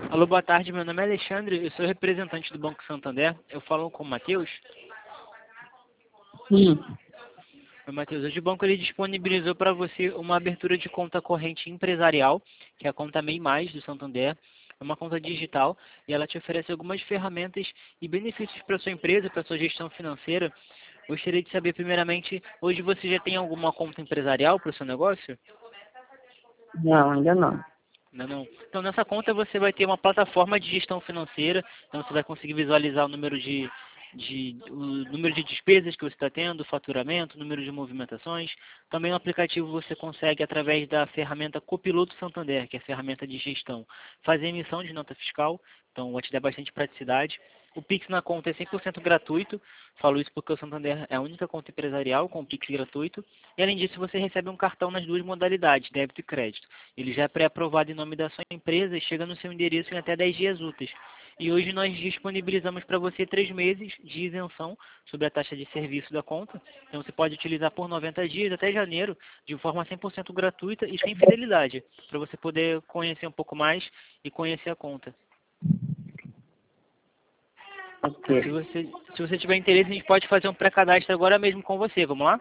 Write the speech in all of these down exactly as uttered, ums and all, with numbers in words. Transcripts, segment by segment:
Alô, boa tarde. Meu nome é Alexandre, eu sou representante do Banco Santander. Eu falo com o Matheus. Sim. Oi, Matheus. Hoje o banco ele disponibilizou para você uma abertura de conta corrente empresarial, que é a conta MEI Mais do Santander. É uma conta digital e ela te oferece algumas ferramentas e benefícios para sua empresa, para sua gestão financeira. Gostaria de saber, primeiramente, hoje você já tem alguma conta empresarial para o seu negócio? Não, ainda não. Não, não. Então, nessa conta você vai ter uma plataforma de gestão financeira, então você vai conseguir visualizar o número de, de, o número de despesas que você está tendo, o faturamento, o número de movimentações. Também no aplicativo você consegue, através da ferramenta Copiloto Santander, que é a ferramenta de gestão, fazer emissão de nota fiscal, então vai te dar bastante praticidade. O Pix na conta é cem por cento gratuito, falo isso porque o Santander é a única conta empresarial com Pix gratuito. E além disso, você recebe um cartão nas duas modalidades, débito e crédito. Ele já é pré-aprovado em nome da sua empresa e chega no seu endereço em até dez dias úteis. E hoje nós disponibilizamos para você três meses de isenção sobre a taxa de serviço da conta. Então você pode utilizar por noventa dias até janeiro, de forma cem por cento gratuita e sem fidelidade, para você poder conhecer um pouco mais e conhecer a conta. Ok. Se você, se você tiver interesse, a gente pode fazer um pré-cadastro agora mesmo com você. Vamos lá?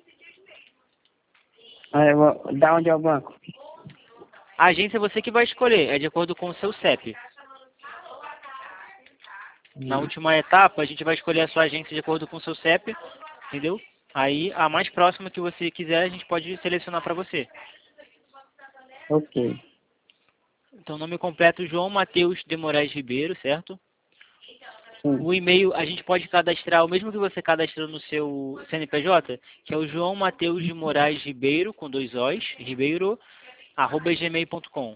Ah, eu vou... Da onde é o banco? A agência é você que vai escolher, é de acordo com o seu C E P. Na Hum. última etapa, a gente vai escolher a sua agência de acordo com o seu C E P, entendeu? Aí, a mais próxima que você quiser, a gente pode selecionar para você. Ok. Então, nome completo, João Matheus de Moraes Ribeiro, certo? Sim. O e-mail, a gente pode cadastrar o mesmo que você cadastrou no seu C N P J, que é o João Matheus de Moraes Ribeiro, com dois Os, Ribeiro, arroba gmail ponto com.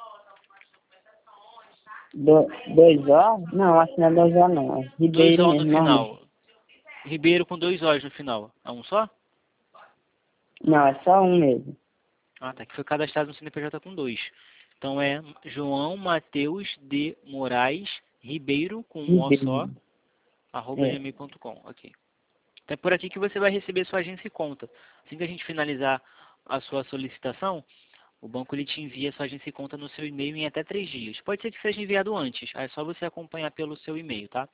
Do... Dois O? Não, acho que não é dois O não. É Dois Ribeiro O no mesmo, normal. final. Ribeiro com dois Os no final. É um só? Não, é só um mesmo. Ah, tá. Que foi cadastrado no C N P J com dois. Então é João Matheus de Moraes Ribeiro, com um O só, Ribeiro. arroba É. gmail ponto com. Ok. Então é por aqui que você vai receber sua agência e conta. Assim que a gente finalizar a sua solicitação, o banco ele te envia sua agência e conta no seu e-mail em até três dias. Pode ser que seja enviado antes, aí é só você acompanhar pelo seu e-mail, tá?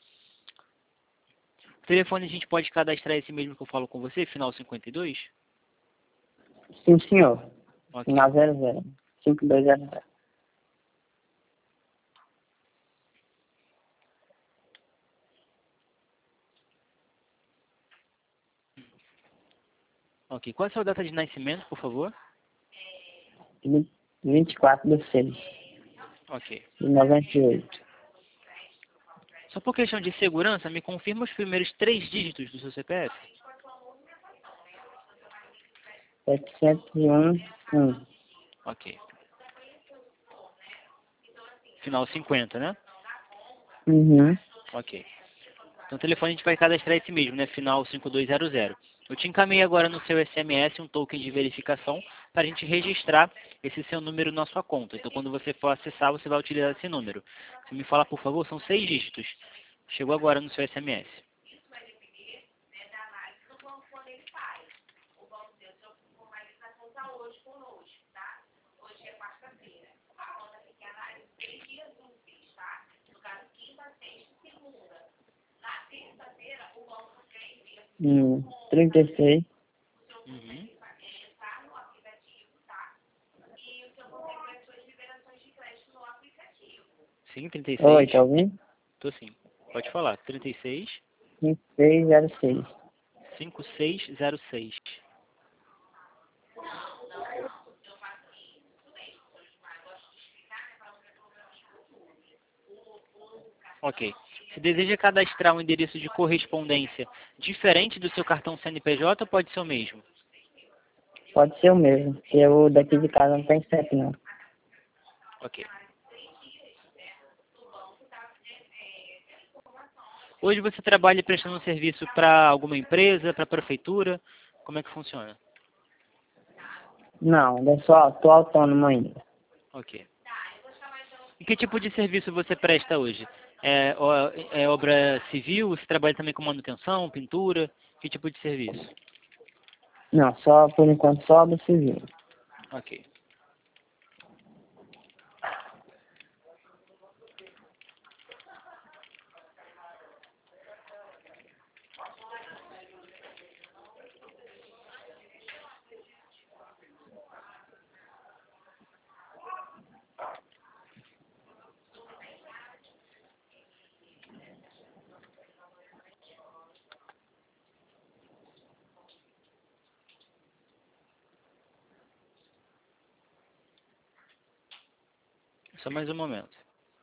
O telefone a gente pode cadastrar esse mesmo que eu falo com você, final cinquenta e dois? Sim, senhor. Ok. Final zero zero. cinco dois zero zero. Ok. Qual é a sua data de nascimento, por favor? vinte e quatro de seis Ok. de noventa e oito. Só por questão de segurança, me confirma os primeiros três dígitos do seu C P F? setecentos e um. um. Ok. Final cinquenta, né? Uhum. Ok. Então o telefone a gente vai cadastrar esse mesmo, né? Final cinco dois zero zero. Eu te encaminhei agora no seu S M S um token de verificação para a gente registrar esse seu número na sua conta. Então quando você for acessar, você vai utilizar esse número. Você me fala, por favor, são seis dígitos. Chegou agora no seu S M S. Hum. trinta e seis. Uhum. Sim, trinta e Oi, seis. tá ouvindo? Tô sim. Pode falar. trinta e seis, cinco seis zero seis. cinco seis zero seis. Ok. Você deseja cadastrar um endereço de correspondência diferente do seu cartão C N P J ou pode ser o mesmo? Pode ser o mesmo, porque o daqui de casa não tem C E P não. Ok. Hoje você trabalha prestando um serviço para alguma empresa, para a prefeitura? Como é que funciona? Não, eu só tô autônomo ainda. Ok. E que tipo de serviço você presta hoje? É, ó- é obra civil? Você trabalha também com manutenção, pintura? Que tipo de serviço? Não, só por enquanto só do civil. Ok. Só mais um momento.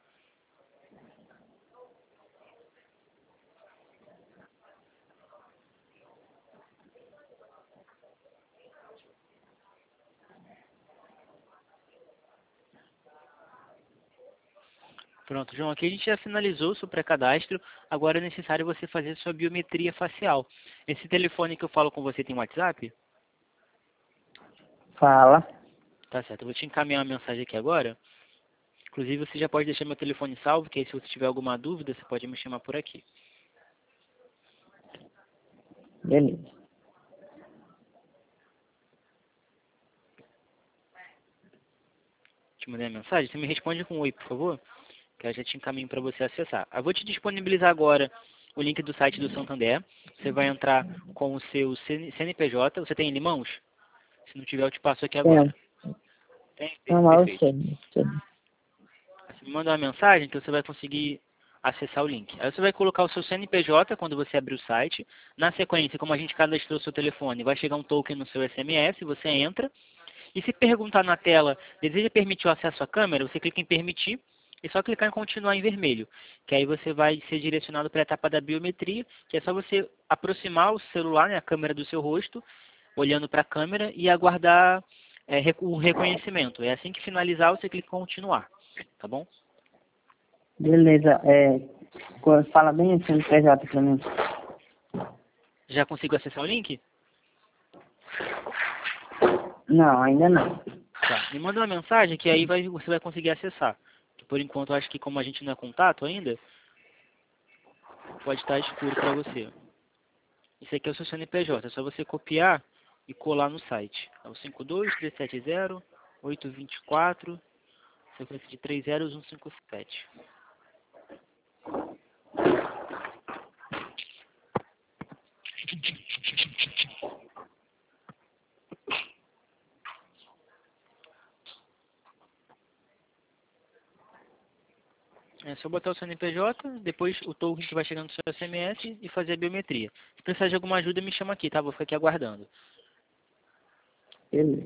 Pronto, João, aqui a gente já finalizou o seu pré-cadastro. Agora é necessário você fazer sua biometria facial. Esse telefone que eu falo com você tem WhatsApp? Fala. Tá certo, eu vou te encaminhar uma mensagem aqui agora. Inclusive, você já pode deixar meu telefone salvo, que aí se você tiver alguma dúvida, você pode me chamar por aqui. Beleza. Te mandei a mensagem, você me responde com oi, por favor, que eu já te encaminho para você acessar. Eu vou te disponibilizar agora o link do site do Santander. Você vai entrar com o seu C N P J. Você tem ele em mãos? Se não tiver, eu te passo aqui agora. Tem. Tem? Não, eu Perfeito. sei. sei. Você me manda uma mensagem que você vai conseguir acessar o link. Aí você vai colocar o seu C N P J quando você abrir o site. Na sequência, como a gente cadastrou o seu telefone, vai chegar um token no seu S M S, você entra. E se perguntar na tela, deseja permitir o acesso à câmera, você clica em permitir e só clicar em continuar em vermelho. Que aí você vai ser direcionado para a etapa da biometria, que é só você aproximar o celular, né, a câmera do seu rosto, olhando para a câmera e aguardar é, o reconhecimento. É assim que finalizar, você clica em continuar. Tá bom? Beleza. É, co- fala bem o C N P J pra mim. Já consigo acessar o link? Não, ainda não. Tá. Me manda uma mensagem que aí vai, você vai conseguir acessar. Que por enquanto eu acho que como a gente não é contato ainda, pode estar escuro para você. Esse aqui é o seu C N P J. É só você copiar e colar no site. É o cinco dois três sete zero oito dois quatro, sequência de três zeros um cinco sete. É só botar o C N P J, depois o token que vai chegando no seu S M S e fazer a biometria. Se precisar de alguma ajuda, me chama aqui, tá? Vou ficar aqui aguardando. Beleza.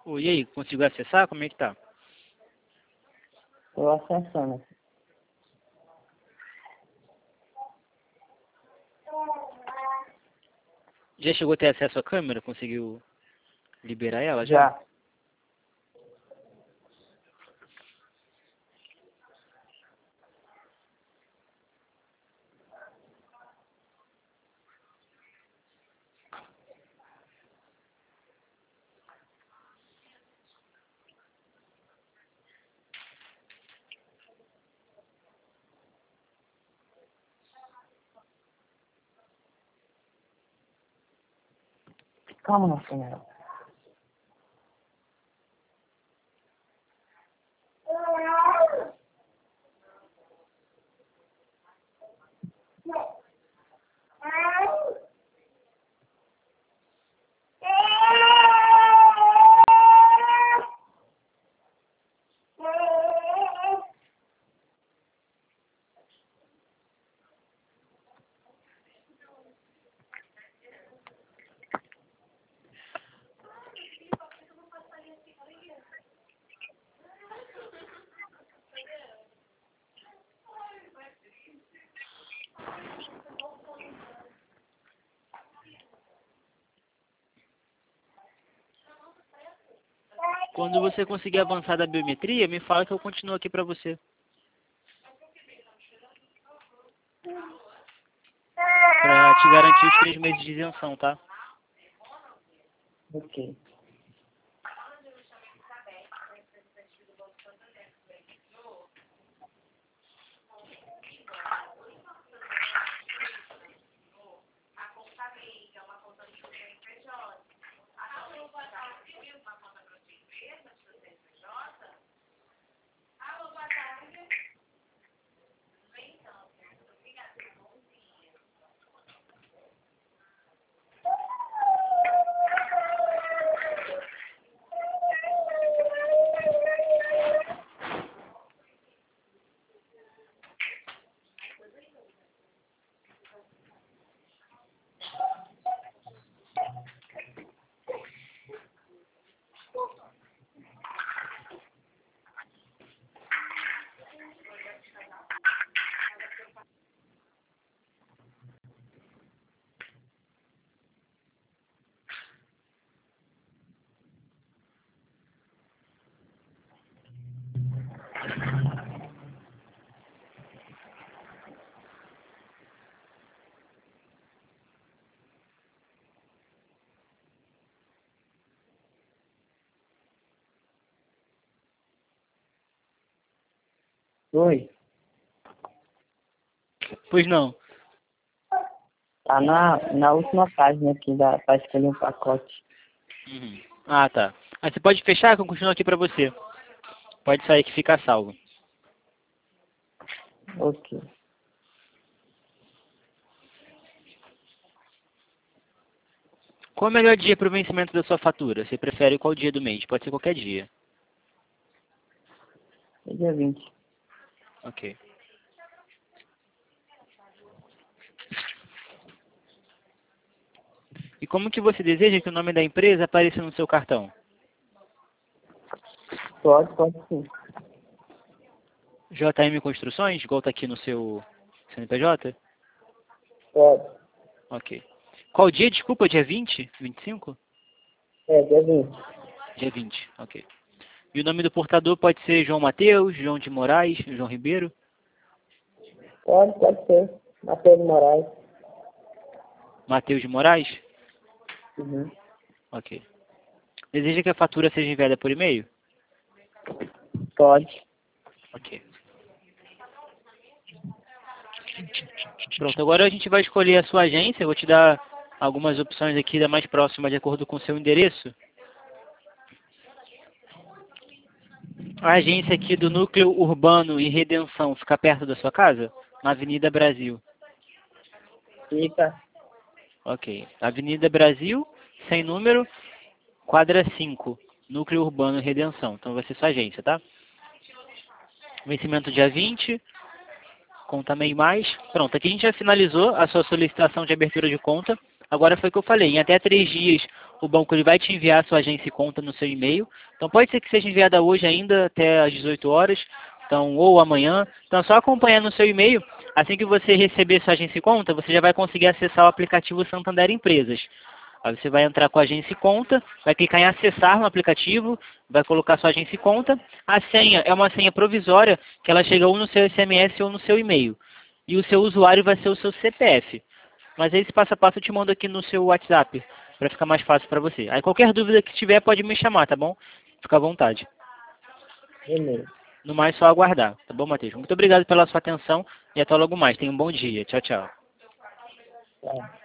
Ô, e aí, conseguiu acessar? Como é que tá? Tô acessando. Já chegou a ter acesso à câmera? Conseguiu liberar ela já? Já. Calma, não, senhora. Quando você conseguir avançar da biometria, me fala que eu continuo aqui pra você. Pra te garantir os três meses de isenção, tá? Ok. Oi. Pois não. Tá na, na última página aqui da, pra escolher um pacote. Uhum. Ah, tá. Aí você pode fechar que eu continuo aqui pra você. Pode sair que fica salvo. Ok. Qual é o melhor dia para o vencimento da sua fatura? Você prefere qual dia do mês? Pode ser qualquer dia. É dia vinte. Ok. E como que você deseja que o nome da empresa apareça no seu cartão? Pode, pode sim. J M Construções, igual está aqui no seu C N P J? Pode. Ok. Qual dia, desculpa, dia vinte? vinte e cinco? É, dia vinte. Dia vinte, ok. E o nome do portador pode ser João Mateus, João de Moraes, João Ribeiro? Pode, pode ser. Matheus Moraes. Mateus de Moraes? Uhum. Ok. Deseja que a fatura seja enviada por e-mail? Pode. Ok. Pronto, agora a gente vai escolher a sua agência. Eu vou te dar algumas opções aqui da mais próxima de acordo com o seu endereço. A agência aqui do Núcleo Urbano e Redenção fica perto da sua casa? Na Avenida Brasil. Fica. Ok. Avenida Brasil, sem número, quadra cinco. Núcleo Urbano e Redenção. Então vai ser sua agência, tá? Vencimento dia vinte. Conta MEI mais. Pronto, aqui a gente já finalizou a sua solicitação de abertura de conta. Agora foi o que eu falei, em até três dias o banco ele vai te enviar a sua agência e conta no seu e-mail. Então pode ser que seja enviada hoje ainda até às dezoito horas, então, ou amanhã. Então é só acompanhar no seu e-mail. Assim que você receber sua agência e conta, você já vai conseguir acessar o aplicativo Santander Empresas. Aí você vai entrar com a agência e conta, vai clicar em acessar no aplicativo, vai colocar sua agência e conta. A senha é uma senha provisória que ela chega ou no seu S M S ou no seu e-mail. E o seu usuário vai ser o seu C P F. Mas esse passo a passo eu te mando aqui no seu WhatsApp, para ficar mais fácil para você. Aí qualquer dúvida que tiver pode me chamar, tá bom? Fica à vontade. Beleza. No mais, só aguardar, tá bom, Matheus? Muito obrigado pela sua atenção e até logo mais. Tenha um bom dia. Tchau, tchau. Tá.